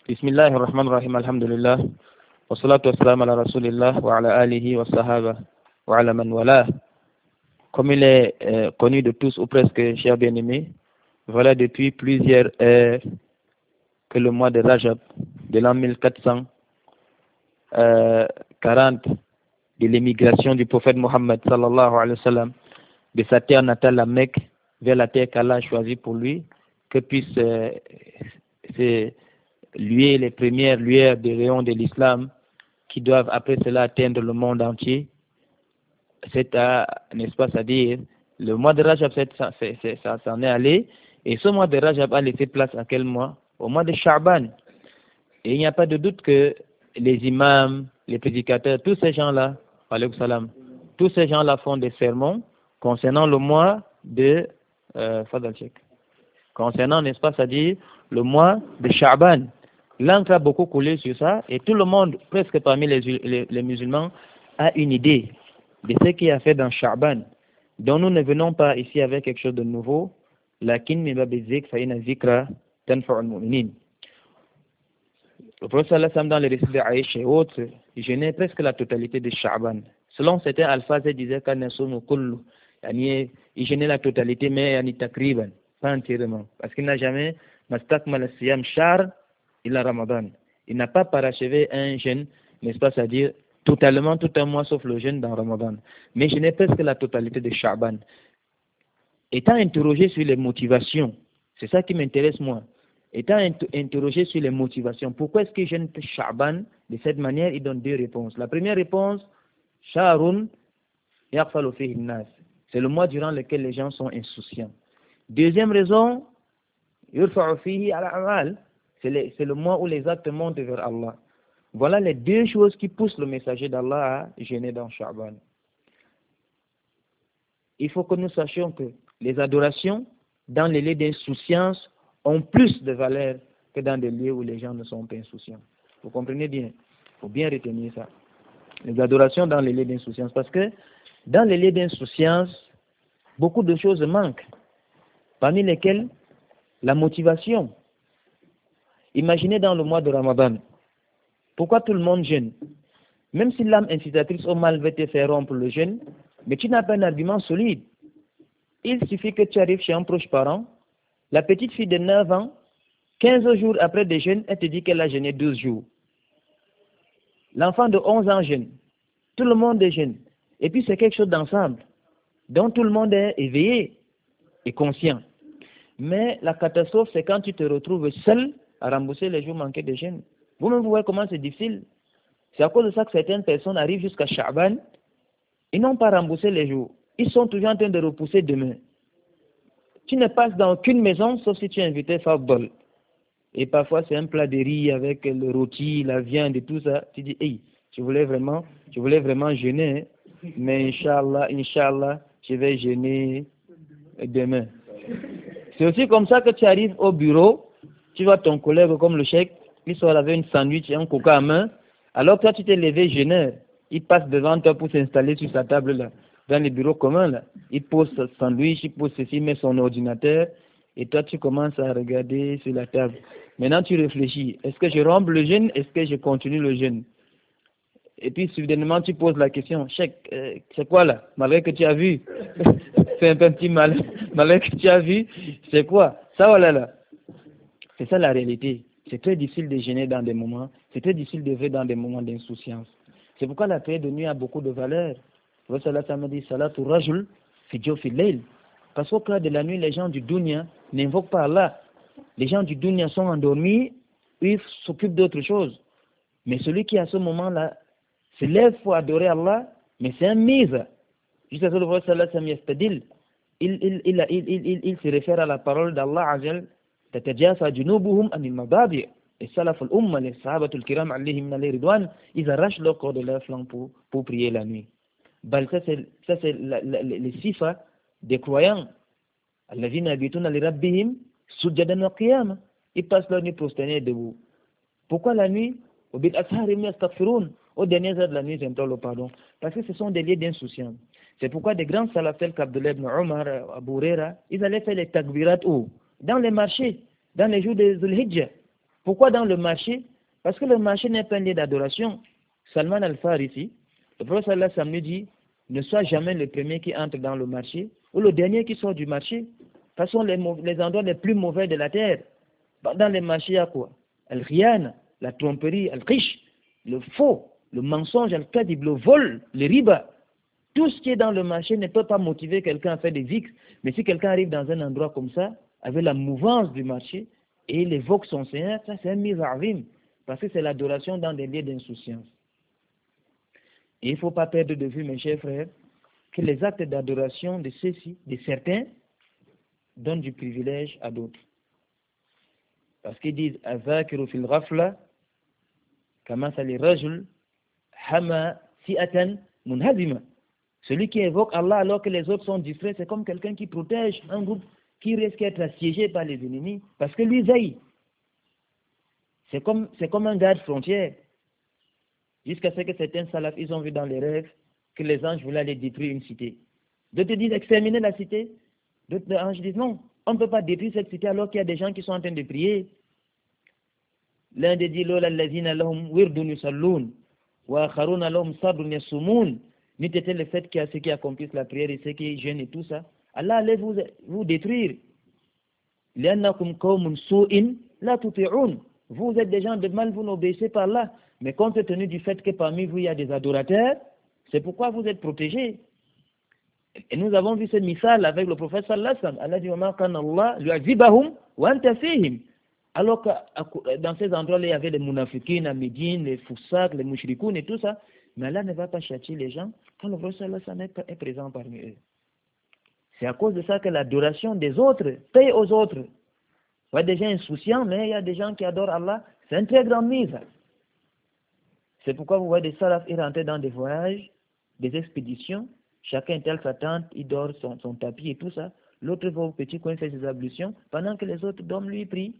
Bismillah ar-Rahman ar-Rahim, alhamdulillah. Wa salatu wa salam ala rasulillah wa ala alihi wa sahaba wa ala man wala. Comme il est connu de tous ou presque, chers bien-aimés, voilà depuis plusieurs heures que le mois de Rajab de l'an 1440 de l'émigration du prophète Mohammed sallallahu alayhi wa sallam de sa terre natale, la Mecque, vers la terre qu'Allah a choisie pour lui, que puisse luer les premières lueurs des rayons de l'islam qui doivent après cela atteindre le monde entier. C'est n'est-ce pas, c'est-à-dire, le mois de Rajab, ça s'en est allé, et ce mois de Rajab a laissé place à quel mois? Au mois de Sha'ban. Et il n'y a pas de doute que les imams, les prédicateurs, tous ces gens-là, tous ces gens-là font des sermons concernant le mois de concernant, n'est-ce pas, c'est-à-dire le mois de Sha'ban. L'encre a beaucoup coulé sur ça, et tout le monde, presque parmi les musulmans, a une idée de ce qui a fait dans Sha'ban. Donc nous ne venons pas ici avec quelque chose de nouveau. Lakin min babi zik fa inna zikra tanfa'u al-mu'minin. Le prophète sallallahu alayhi wa sallam, dans les récits d'Aïcha et autres, il jeûnait presque la totalité de Sha'ban. Selon certains alphas, il disait qu'il jeûnait la totalité, mais yani takriban, pas entièrement. Parce qu'il n'a jamais mastakmal as-siyam shahr illa Ramadan. Il n'a pas parachevé un jeûne, n'est-ce pas, c'est-à-dire totalement tout un mois sauf le jeûne dans Ramadan. Mais je n'ai presque la totalité de Sha'ban. Étant interrogé sur les motivations, c'est ça qui m'intéresse moi. Étant interrogé sur les motivations, pourquoi est-ce que jeûne Sha'ban de cette manière? Il donne deux réponses. La première réponse, Sha'run yaghfalu fihi an-nas. C'est le mois durant lequel les gens sont insouciants. Deuxième raison, yurfa'u fihi al-a'mal. C'est le mois où les actes montent vers Allah. Voilà les deux choses qui poussent le messager d'Allah à jeûner dans Sha'ban. Il faut que nous sachions que les adorations dans les lieux d'insouciance ont plus de valeur que dans des lieux où les gens ne sont pas insouciants. Vous comprenez bien? Il faut bien retenir ça. Les adorations dans les lieux d'insouciance. Parce que dans les lieux d'insouciance, beaucoup de choses manquent. Parmi lesquelles la motivation. Imaginez dans le mois de Ramadan. Pourquoi tout le monde jeûne? Même si l'âme incitatrice au mal veut te faire rompre le jeûne, mais tu n'as pas un argument solide. Il suffit que tu arrives chez un proche parent, la petite fille de 9 ans, 15 jours après le jeûne, elle te dit qu'elle a jeûné 12 jours. L'enfant de 11 ans jeûne. Tout le monde jeûne. Et puis c'est quelque chose d'ensemble. Donc tout le monde est éveillé et conscient. Mais la catastrophe, c'est quand tu te retrouves seul à rembourser les jours manqués de jeûne. Vous-même, vous voyez comment c'est difficile. C'est à cause de ça que certaines personnes arrivent jusqu'à Sha'ban. Ils n'ont pas remboursé les jours. Ils sont toujours en train de repousser demain. Tu ne passes dans aucune maison, sauf si tu es invité Fabdol. Et parfois, c'est un plat de riz avec le rôti, la viande et tout ça. Tu dis, hey, je voulais vraiment jeûner, hein, mais Inch'Allah, je vais jeûner demain. C'est aussi comme ça que tu arrives au bureau, tu vois ton collègue comme le chèque, il sort avec une sandwich et un coca à main, alors que toi, tu t'es levé jeûneur. Il passe devant toi pour s'installer sur sa table là, dans les bureaux communs là. Il pose son sandwich, il pose ceci, il met son ordinateur, et toi tu commences à regarder sur la table. Maintenant tu réfléchis, est-ce que je romps le jeûne, est-ce que je continue le jeûne? Et puis soudainement tu poses la question, chèque, c'est quoi là? Malgré que tu as vu, c'est un petit mal, malgré que tu as vu, c'est quoi? Ça voilà là. C'est ça la réalité. C'est très difficile de jeûner dans des moments, c'est très difficile de vivre dans des moments d'insouciance. C'est pourquoi la prière de nuit a beaucoup de valeur. Le prophète m'a dit Salatu Rajul fi jawfi layl. Parce qu'au cœur de la nuit, les gens du dunya n'invoquent pas Allah. Les gens du dunya sont endormis, ils s'occupent d'autre chose. Mais celui qui à ce moment-là se lève pour adorer Allah, mais c'est un mise. Juste à ce que le prophète il se réfère à la parole d'Allah Azza tatajasa junubuhum anil madabi'. Et salaf al-umma, les sahabatul kiram alayhim alayhi ridwan, ils arrachent leur corps de leur flanc pour prier la nuit. Ça c'est les sifas des croyants. Alladhina yabituna li rabbihim sujadan wa qiyama. Ils passent leur nuit prosternés debout. Pourquoi la nuit? Au dernier heure de la nuit, ils implorent le pardon. Parce que ce sont des lieux d'insouciance. C'est pourquoi des grands salafs tels qu'Abdullah ibn Omar, Abu Huraira, ils allaient faire les takbirat où? Dans les marchés, dans les jours des Zulhijjah. Pourquoi dans le marché? Parce que le marché n'est pas un lieu d'adoration. Salman al-Farisi, le prophète sallallahu alayhi wa sallam dit, ne sois jamais le premier qui entre dans le marché ou le dernier qui sort du marché. De toute façon, les endroits les plus mauvais de la terre. Dans les marchés, il y a quoi? Al-Riyan, la tromperie, Al-Rish, le faux, le mensonge, Al-Kadib, le vol, le riba. Tout ce qui est dans le marché ne peut pas motiver quelqu'un à faire des zikrs. Mais si quelqu'un arrive dans un endroit comme ça, avec la mouvance du marché, et il évoque son Seigneur, ça c'est un mizarvim. Parce que c'est l'adoration dans des lieux d'insouciance. Et il ne faut pas perdre de vue, mes chers frères, que les actes d'adoration de ceux-ci, de certains, donnent du privilège à d'autres. Parce qu'ils disent Azakiru fil ghafla, kamathali rajul, hama fi'atan munhazima. Celui qui évoque Allah alors que les autres sont distraits, c'est comme quelqu'un qui protège un groupe qui risque d'être assiégé par les ennemis. Parce que lui veille. C'est comme un garde frontière. Jusqu'à ce que certains salafs, ils ont vu dans les rêves que les anges voulaient aller détruire une cité. D'autres disent exterminer la cité. D'autres anges disent non, on ne peut pas détruire cette cité alors qu'il y a des gens qui sont en train de prier. L'un des dit Lola lazina lahum wirdun yusallun wa akharuna lahum sadrun yasumun. N'eût été le fait qu'il y a ceux qui accomplissent la prière et ceux qui jeûnent et tout ça. Allah allait vous détruire. Liannakum qawmun su'in la tuti'un. Vous êtes des gens de mal, vous n'obéissez pas là. Mais compte tenu du fait que parmi vous, il y a des adorateurs, c'est pourquoi vous êtes protégés. Et nous avons vu ce misal avec le prophète sallallahu alayhi wa sallam. Allah dit, وَمَا كَانَ اللَّهُ لِيُعَذِّبَهُمْ وَأَنْتَ فِيهِمْ. Alors que dans ces endroits-là, il y avait les munafiqines, les médines, les foussaks, les mouchrikoun et tout ça. Mais Allah ne va pas châtier les gens quand le prophète sallallahu alayhi wa sallam est présent parmi eux. C'est à cause de ça que l'adoration des autres paye aux autres. Il y a des gens insouciants, mais il y a des gens qui adorent Allah. C'est une très grande mise. C'est pourquoi vous voyez des salafs rentrer dans des voyages, des expéditions. Chacun tel sa tente, il dort son tapis et tout ça. L'autre va au petit coin faire ses ablutions, pendant que les autres dorment, lui prient.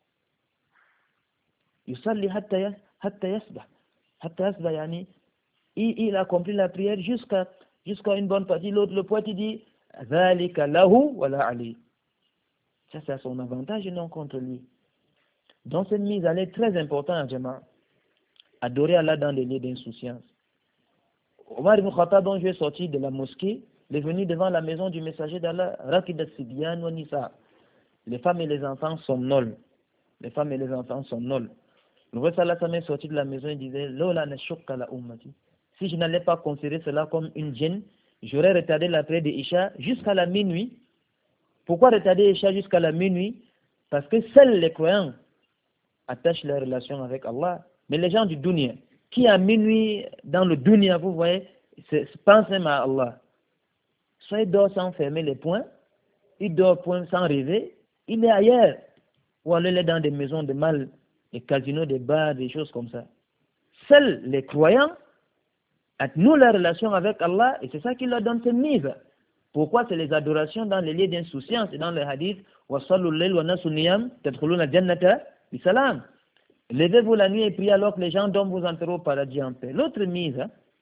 Yusalli hatta yasbah. Hatta yasbah, yani, il accomplit la prière jusqu'à une bonne partie. L'autre, le poète, il dit, Zalika lahu wa la ali. Ça, c'est à son avantage et non contre lui. Donc, cette mise, elle est très importante, Jama. Adorer Allah dans des lieux d'insouciance. Omar ibn Khattab, dont je suis sorti de la mosquée, il est venu devant la maison du messager d'Allah, Rakidat Sibiyan wa Nisa. Les femmes et les enfants somnolent. Les femmes et les enfants somnolent. Le roi sallallahu alayhi wa sallam est sorti de la maison et disait, Lola nashukka la ummati. Si je n'allais pas considérer cela comme une gêne, j'aurais retardé la prière de Isha jusqu'à la minuit. Pourquoi retarder Isha jusqu'à la minuit? Parce que seuls les croyants attachent leur relation avec Allah. Mais les gens du dunya, qui à minuit dans le dunya, vous voyez, pensent même à Allah. Soit il dort sans fermer les poings, il dort point sans rêver, il est ailleurs. Ou alors il est dans des maisons de mal, des casinos, des bars, des choses comme ça. Seuls les croyants nouent leur relation avec Allah et c'est ça qui leur donne cette mise. Pourquoi? C'est les adorations dans les lieux d'insouciance et dans le hadith وَصَلُّوا اللَّيْلَ وَنَاسُ نِيَامٌ تَدْخُلُونَ الْجَنَّةَ بِسَلَامٍ. Levez-vous la nuit et priez alors que les gens dorment, vous entrerez au paradis en paix. L'autre mise,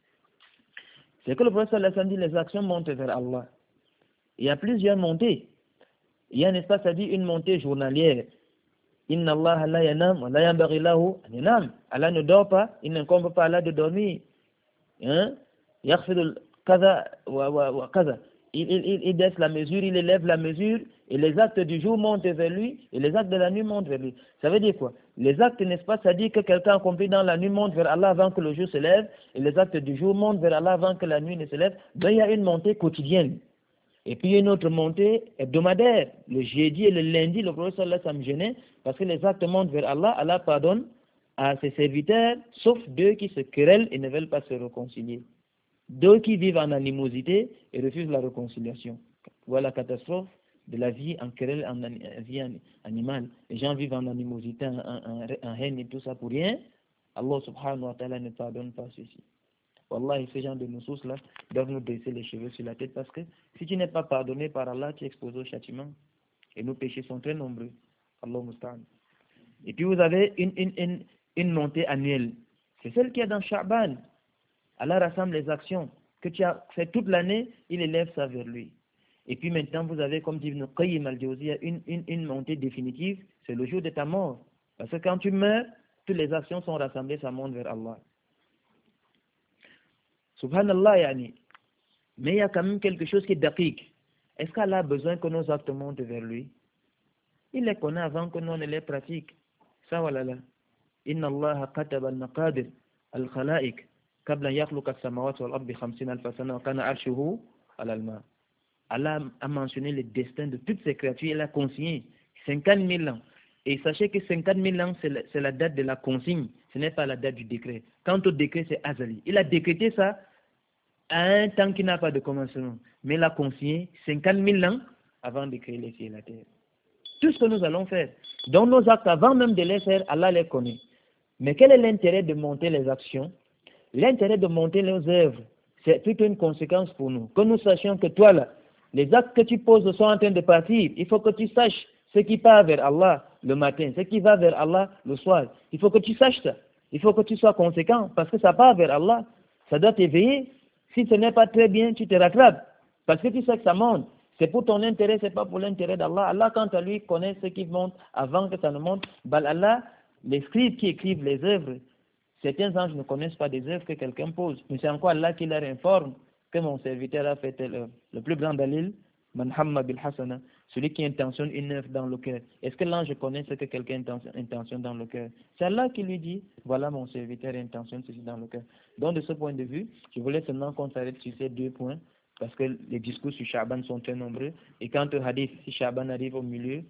c'est que le prophète sallallahu alayhi wa sallam dit les actions montent vers Allah. Il y a plusieurs montées. Il y a, n'est-ce pas, ça dit une montée journalière. Inna Allah la yanam wa la yanbaghi lahu an yanam. Allah ne dort pas, il n'incombe pas à Allah de dormir. Yaghfidul kaza wa kaza. Il baisse la mesure, il élève la mesure, et les actes du jour montent vers lui, et les actes de la nuit montent vers lui. Ça veut dire quoi? Les actes, n'est-ce pas, ça dit que quelqu'un accompli dans la nuit monte vers Allah avant que le jour se lève, et les actes du jour montent vers Allah avant que la nuit ne se lève. Donc il y a une montée quotidienne. Et puis une autre montée hebdomadaire. Le jeudi et le lundi, le prophète sallallahu alayhi wa sallam jeûnait, parce que les actes montent vers Allah, Allah pardonne à ses serviteurs, sauf deux qui se querellent et ne veulent pas se réconcilier. Deux qui vivent en animosité et refusent la réconciliation. Voilà la catastrophe de la vie en querelle, en vie animale. Les gens vivent en animosité, en haine et tout ça pour rien. Allah subhanahu wa ta'ala ne pardonne pas ceci. Wallahi, ces gens de nous là doivent nous dresser les cheveux sur la tête parce que si tu n'es pas pardonné par Allah, tu es exposé au châtiment. Et nos péchés sont très nombreux. Allah musta'an. Et puis vous avez une montée annuelle. C'est celle qui est dans Sha'ban. Allah rassemble les actions que tu as fait toute l'année, il élève ça vers lui. Et puis maintenant, vous avez, comme dit Ibn Qayyim al-Jawziyya, une montée définitive, c'est le jour de ta mort. Parce que quand tu meurs, toutes les actions sont rassemblées, ça monte vers Allah. Subhanallah, yani. Mais il y a quand même quelque chose qui est daqiq. Est-ce qu'Allah a besoin que nos actes montent vers lui? Il les connaît avant que nous ne les pratiquions. Ça, voilà. Inna Allah kataba al-maqadir al-khalaiq qabla yakhluqa as-samawati wal ardi 50,000 sana wa kana arshuhu ala al-ma. Allah a mentionné le destin de toutes ces créatures. Il a consigné 50 000 ans. Et sachez que 50 000 ans, c'est la date de la consigne. Ce n'est pas la date du décret. Quant au décret, c'est Azali. Il a décrété ça à un temps qui n'a pas de commencement. Mais il a consigné 50 000 ans avant de créer les cieux et la terre. Tout ce que nous allons faire. Donc nos actes, avant même de les faire, Allah les connaît. Mais quel est l'intérêt de monter les actions? L'intérêt de monter les œuvres, c'est plutôt une conséquence pour nous. Que nous sachions que toi là, les actes que tu poses sont en train de partir. Il faut que tu saches ce qui part vers Allah le matin, ce qui va vers Allah le soir. Il faut que tu saches ça. Il faut que tu sois conséquent parce que ça part vers Allah. Ça doit t'éveiller. Si ce n'est pas très bien, tu te rattrapes. Parce que tu sais que ça monte. C'est pour ton intérêt, c'est pas pour l'intérêt d'Allah. Allah, quant à lui, connaît ce qui monte avant que ça ne monte. Allah, les scribes qui écrivent les œuvres, certains anges ne connaissent pas des œuvres que quelqu'un pose. Mais c'est encore Allah qui leur informe que mon serviteur a fait telle œuvre. Le plus grand dalil, Man hamma bil hasana, celui qui intentionne une œuvre dans le cœur. Est-ce que l'ange connaît ce que quelqu'un intentionne dans le cœur? C'est Allah qui lui dit, voilà mon serviteur intentionne ceci dans le cœur. Donc de ce point de vue, je voulais seulement qu'on s'arrête sur ces 2 points, parce que les discours sur Sha'ban sont très nombreux. Et quant au hadith, si Sha'ban arrive au milieu,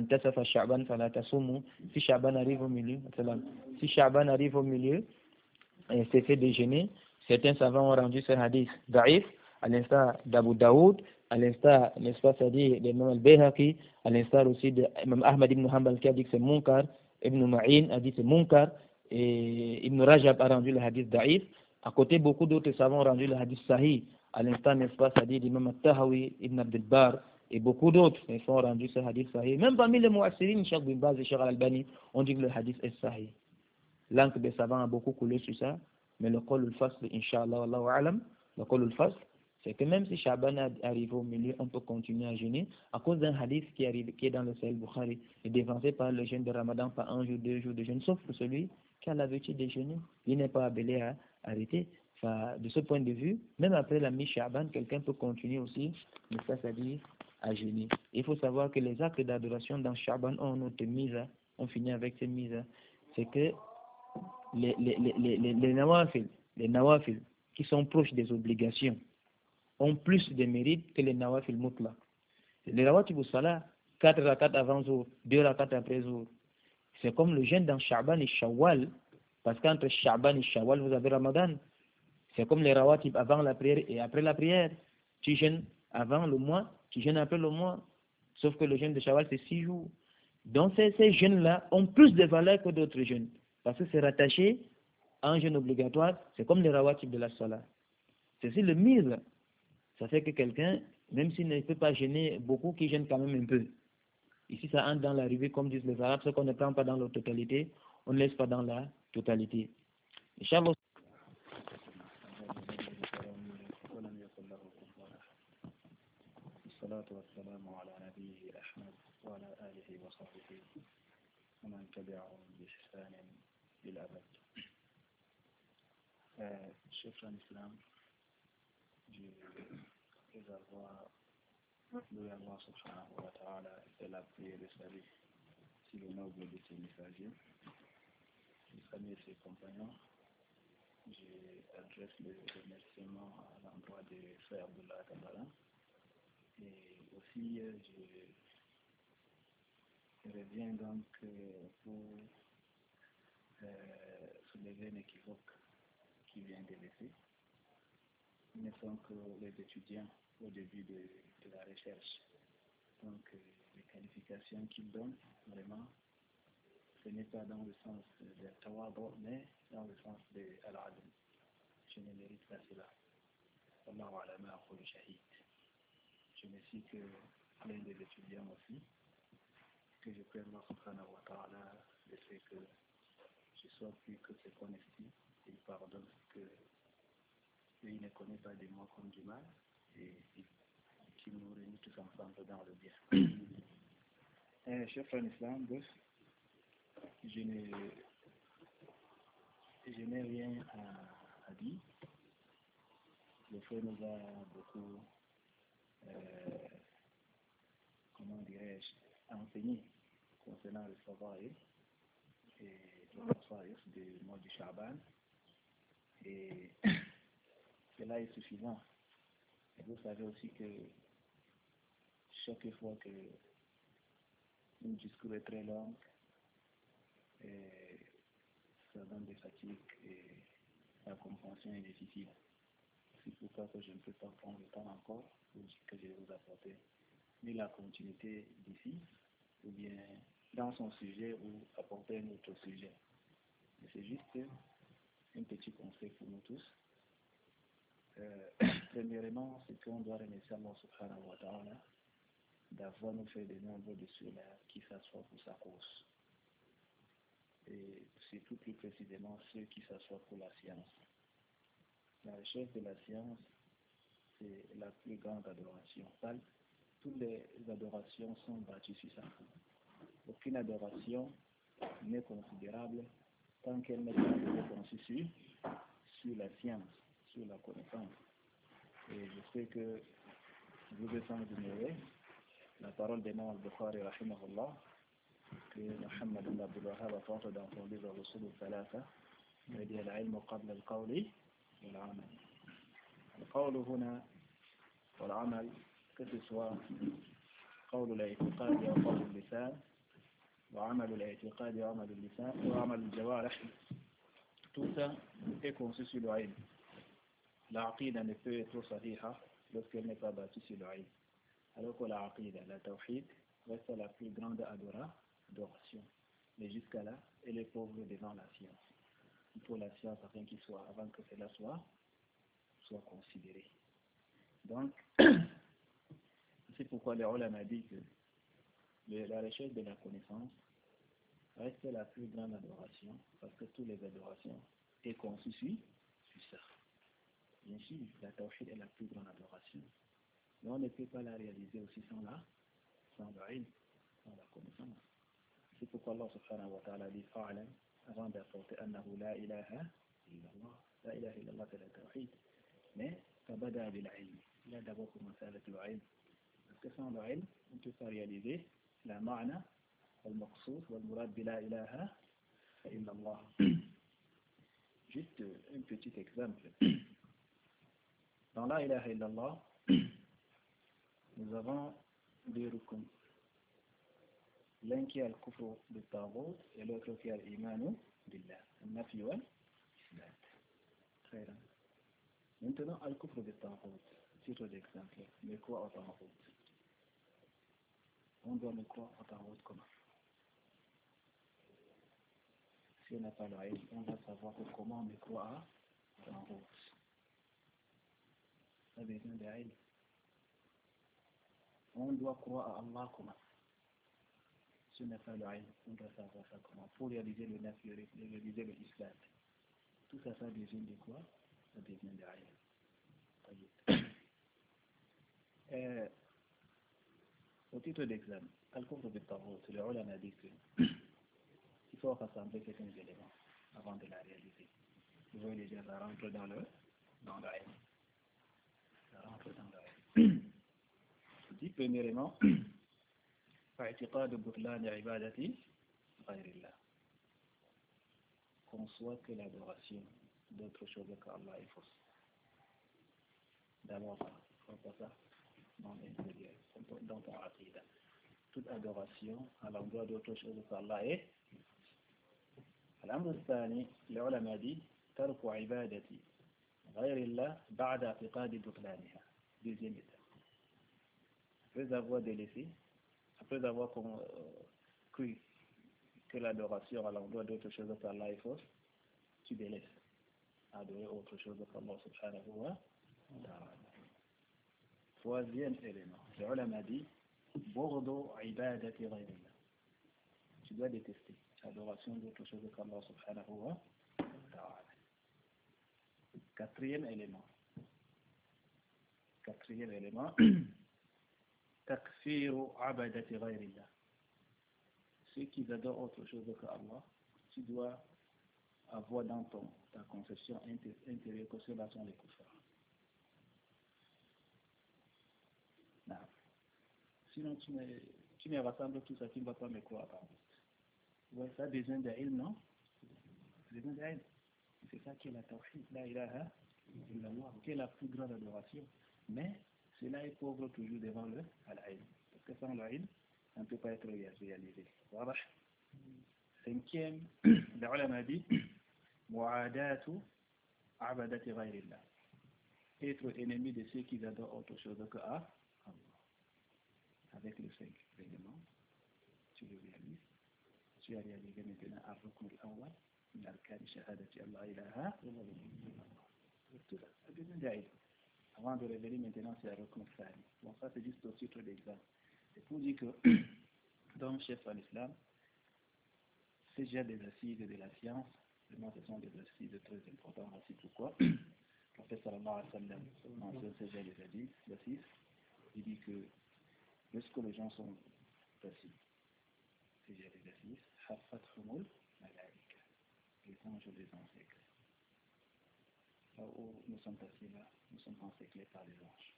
si Sha'ban arrive au milieu, si Sha'ban arrive au milieu, c'est fait déjeuner. Certains savants ont rendu ce hadith da'if, à l'instar d'Abu Daoud, à l'instar, n'est-ce pas, c'est-à-dire d'Imam al-Bayhaqi, à l'instar aussi d'Imam Ahmad ibn Hanbal qui a dit que c'est Munkar, Ibn Ma'in a dit que c'est Munkar, et Ibn Rajab a rendu le hadith da'if. À côté, beaucoup d'autres savants ont rendu le hadith sahih, à l'instar, n'est-ce pas, c'est-à-dire d'Imam al-Tahawi, Ibn Abdel Bar, et beaucoup d'autres ont rendu ce hadith sahih. Même parmi les mu'assirin, Cheikh bin Baz et Cheikh al-Albani, on dit que le hadith est sahih. L'encre des savants a beaucoup coulé sur ça, mais le qawlul fasl, Inch'Allah, Wallahu a'lam, le qawlul fasl, c'est que même si Sha'ban arrive au milieu, on peut continuer à jeûner à cause d'un hadith qui est dans le Sahih Bukhari et dévancé par le jeûne de Ramadan par 1 jour, 2 jours de jeûne, sauf pour celui qui a l'habitude de jeûner. Il n'est pas appelé à arrêter. Enfin, de ce point de vue, même après la mi-Sha'ban, quelqu'un peut continuer aussi, mais ça, c'est-à-dire à jeûner. Il faut savoir que les actes d'adoration dans Sha'ban ont notre mise, on finit avec ces mises, c'est que les nawafil qui sont proches des obligations ont plus de mérite que les nawafil mutlaq. Les rawatib salat, 4 rakats avant jour, 2 rakats après jour, c'est comme le jeûne dans Sha'ban et Shawwal, parce qu'entre Sha'ban et Shawwal, vous avez Ramadan. C'est comme les rawatib avant la prière et après la prière. Tu jeûnes avant le mois, tu jeûnes après le mois. Sauf que le jeûne de Shawwal, c'est 6 jours. Donc ces jeûnes-là ont plus de valeur que d'autres jeûnes. Parce que c'est rattaché à un jeûne obligatoire, c'est comme les rawatib de la salat. C'est aussi le mise. Ça fait que quelqu'un, même s'il ne peut pas jeûner beaucoup, qui jeûne quand même un peu. Ici, ça entre dans la rivée, comme disent les Arabes, ce qu'on ne prend pas dans la totalité, on ne laisse pas dans la totalité. Inch'Allah. والصلاة والسلام على نبيه أحمد وعلى آله وصحبه ومن تبعهم بإحسان للأبد. Chef en islam, je vais avoir loué Allah subhanahu wa ta'ala et la prière de salut sur le noble de ses messagers, ses amis et ses compagnons. J'adresse le remerciement à l'endroit de Frère Abdullah Kabbalah. Et aussi, je reviens donc pour soulever un équivoque qui vient de laisser. Ils ne sont que les étudiants au début de la recherche. Donc, les qualifications qu'ils donnent, vraiment, ce n'est pas dans le sens de tawadu, mais dans le sens de al-adl. Je ne mérite pas cela. Wallahu a'lam aqulu shahid. Je me suis que plein des étudiants aussi, que je prie Allah subhanahu wa ta'ala de ce que je sois plus que ce qu'on estime, et il pardonne ce que il ne connaît pas de moi comme du mal, et qu'il nous réunit tous ensemble dans le bien. Chef en islam, je n'ai rien à dire. Le frère nous a beaucoup, comment dirais-je, enseigné concernant le fadaïl et le khasa'is du mois du Shaban. Et cela est suffisant. Et vous savez aussi que chaque fois que un discours est très long, ça donne des fatigues et la compréhension est difficile. C'est pourquoi que je ne peux pas prendre le temps encore pour ce que je vais vous apporter, ni la continuité d'ici, ou bien dans son sujet ou apporter un autre sujet. Mais c'est juste un petit conseil pour nous tous. Premièrement, c'est qu'on doit remercier Allah subhanahu wa ta'ala d'avoir nous fait de nombreux de ceux-là qui s'assoient pour sa cause. Et surtout plus précisément ceux qui s'assoient pour la science. La recherche de la science, c'est la plus grande adoration. Toutes les adorations sont bâties sur ça. Aucune adoration n'est considérable tant qu'elle n'est pas conçue sur la science, sur la connaissance. Et je sais que vous êtes sans ignorer la parole d'Imam al-Bukhari, rahimahullah, que Muhammad ibn Abdul Wahhab apporte dans son livre Al-Usul al-Thalatha, il dit al-ilmu qabla al-qawli wal-amal. Al-qawlu huna wal-amal, que ce soit قول الاعتقاد أو قول اللسان وعمل الاعتقاد وعمل اللسان وعمل الجوارح, tout ça est conçu sur le ilm. L'aqida ne peut être sahiha lorsqu'elle n'est pas bâtie sur le ilm. Alors que l'aqida, la tawhid, reste la plus grande adoration. Mais jusqu'à là, elle est pauvre devant la science. Il faut la science avant que cela soit considéré. Donc, c'est pourquoi les ulama dit que la recherche de la connaissance reste la plus grande adoration, parce que toutes les adorations sont conçues sur ça. Bien sûr, la tawhid est la plus grande adoration, mais on ne peut pas la réaliser aussi sans le ilm, sans la connaissance. C'est pourquoi Allah subhanahu wa ta'ala dit fa'alam, avant d'apporter annahu la ilaha illallah. La ilaha illallah, c'est la tawhid. Mais tabada bil ilm. Il a d'abord commencé avec le ilm. Parce que sans le ilm, on ne peut pas réaliser la ma'na, al-maqsoud, wal-murad bi la ilaha illallah. Juste un petit exemple. Dans la ilaha illallah, nous avons deux rukuns. L'un qui est al-kufr de Taghut et l'autre qui est al-imanu billah. Al-nafi wal isbat. Très bien. Maintenant, al-kufr de Taghut. Titre d'exemple. Mais quoi au Taghut? On doit me croire au Taghut comment? Si on n'a pas le ilm, on va savoir comment on me croit au Taghut. On a besoin de ilm. On doit croire à Allah comment? Si on n'a pas le ilm, on doit savoir ça comment? Pour réaliser le nafi, réaliser le islam. Tout ça, ça a besoin de quoi? Ça a besoin de ilm. Au titre d'examen, al-kufr de Taghut, le ulama dit qu'il faut rassembler certains éléments avant de la réaliser. Vous voyez déjà, ça rentre dans le ilm. Ça rentre dans le ilm. Je dis premièrement, فاعتقاد بطلان عبادة غير الله. Qu'on soit que l'adoration d'autre chose qu'Allah est fausse. D'abord, on voit ça dans l'intérieur, dans ton aqida. Toute adoration à l'endroit d'autre chose qu'Allah est. الأمر الثاني العلماء دي ترك عبادة غير الله بعد اعتقاد بطلانها. Deuxième étape. Après avoir délaissé, après avoir cru que l'adoration à l'endroit d'autre chose qu'Allah est fausse, tu délaisses adorer autre chose qu'Allah subhanahu wa ta'ala. Troisième élément, le ulama dit Bordo ibadati ghayrillah. Tu dois détester l'adoration d'autre chose qu'Allah subhanahu wa ta'ala. Quatrième élément, takfiru abadati ghayrillah. Ceux qui adorent autre chose qu'Allah, dois avoir dans ta conception intérieure que ceux-là sont les kuffars. Non. Sinon, tu me rassembles tout ça, tu ne vas pas me croire. Ouais, ça a besoin d'ilm, non? Besoin d'ilm. C'est ça qui est la tawhid, la ilaha illallah, qui est la plus grande adoration. Mais cela est pauvre toujours devant le al-ilm. Parce que sans l'ilm, on ne peut pas être réalisé. Voilà. Cinquième, l'ulama dit mu'adatu abadati ghayrillah. Être ennemi de ceux qui adorent autre chose que Allah. Avec les 5 éléments, tu le réalises. Tu as réalisé maintenant ar-rukn al-awwal min arkan shahadati Allah ilaha illallah. Tout ça, ça besoin d'aide. Avant de révéler maintenant, c'est ar-rukn al-thani. Bon, ça c'est juste au titre d'exemple. C'est pour dire que dans le chef à l'islam, c'est déjà des assises de la science. Vraiment, ce sont des assises très importantes. Voici pourquoi le prophète sallallahu alayhi wa sallam, dans ce sujet des assises, il dit que lorsque les gens sont assis, c'est déjà des assises, hafathumul malaika, les anges les encerclent. Là où nous sommes assis là, nous sommes encerclés par les anges.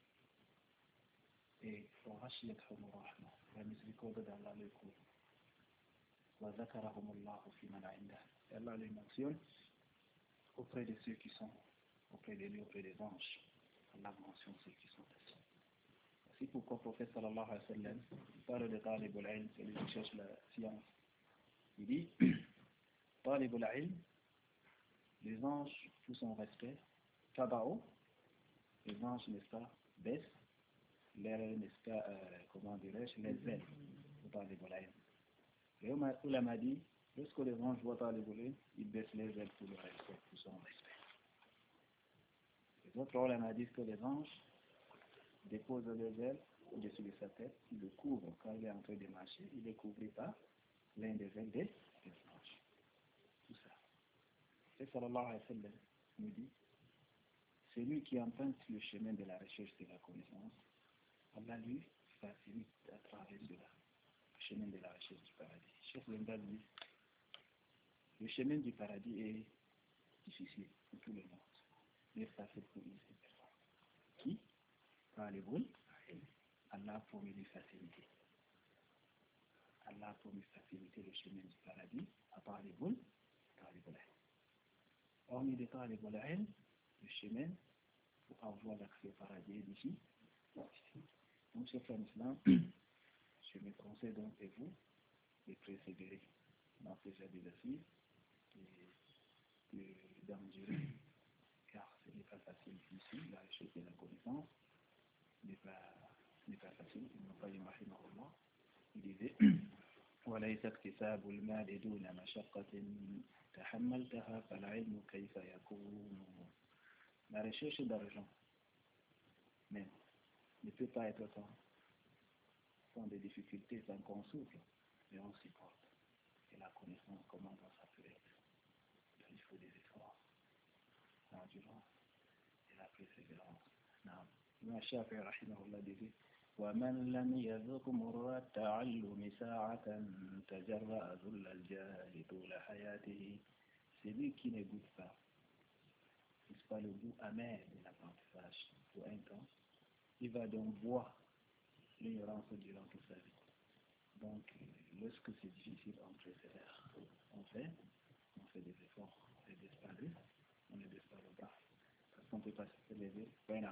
Et warashiyatuhum rahma, la miséricorde d'Allah le couvre. وذكرهم الله في من عنده. Allah les mentionne auprès de ceux qui sont auprès de lui, auprès des anges. Allah mentionne ceux qui sont assis. C'est pourquoi le prophète sallallahu alayhi wa sallam parle de talib al-ilm, celui qui cherche la science. Il dit talib al-ilm, les anges, tout son respect, tabao, les anges, n'est-ce pas, baissent, n'est-ce pas, comment dirais-je, les ailes pour talib al-ilm. Et ulama dit, lorsque les anges voient talib al-ilm, ils baissent les ailes pour le respect, pour son respect. Les autres ulama disent que les anges déposent les ailes au-dessus de sa tête, il le couvre quand il est en train de marcher, il est couvert par l'un des ailes des anges. Tout ça. C'est sallallahu alayhi wa sallam nous dit, celui qui emprunte le chemin de la recherche de la connaissance, Allah lui facilite à travers cela, le chemin de la recherche du paradis. Cheikh Zendal dit, le chemin du paradis est difficile pour tout le monde, mais facile pour une seule personne. Qui? Par les boules. Allah a promis de faciliter. Allah a promis de faciliter le chemin du paradis à part les boules, par les boules. Hormis de par les boules, le chemin pour avoir l'accès au paradis est difficile. Donc, chers frères musulmans, je me conseille donc et vous de persévérer dans ces exercices et d'endurer, car ce n'est pas facile ici, la recherche de la connaissance n'est pas facile. Ibn Qayyim rahimahullah, il disait وليس اكتساب المال دون مشقة تحملتها فالعلم كيف يكون. La recherche d'argent même ne peut pas être sans des difficultés, sans qu'on souffre, mais on supporte. Et la connaissance, comment ça peut être? Il faut des efforts, l'endurance et la persévérance. Imam Shafi'i rahimahullah disait ومن لم يذق مر التعلم ساعة تجرأ ذل الجهل طول حياته. Celui qui ne goûte pas, n'est-ce pas, le goût amer de l'apprentissage pour un temps, il va donc boire l'ignorance durant toute sa vie. Donc, lorsque c'est difficile, on préfère, on fait des efforts, on ne baisse pas le bras. Parce qu'on ne peut pas se lever,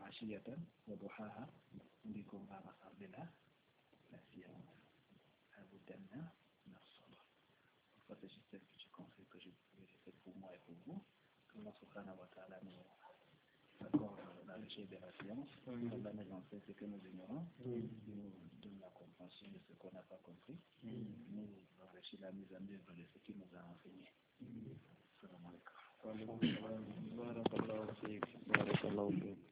on dit qu'on va rassembler la science. Ça, c'est juste un petit conseil que je voulais faire pour moi et pour vous. Allah subhanahu wa ta'ala nous accorde la recherche de la science. Allah nous enseigne ce que nous ignorons. Il nous donne la compréhension de ce qu'on n'a pas compris. Nous enrichit la mise en œuvre de ce qu'il nous a enseigné. Salam alaikum.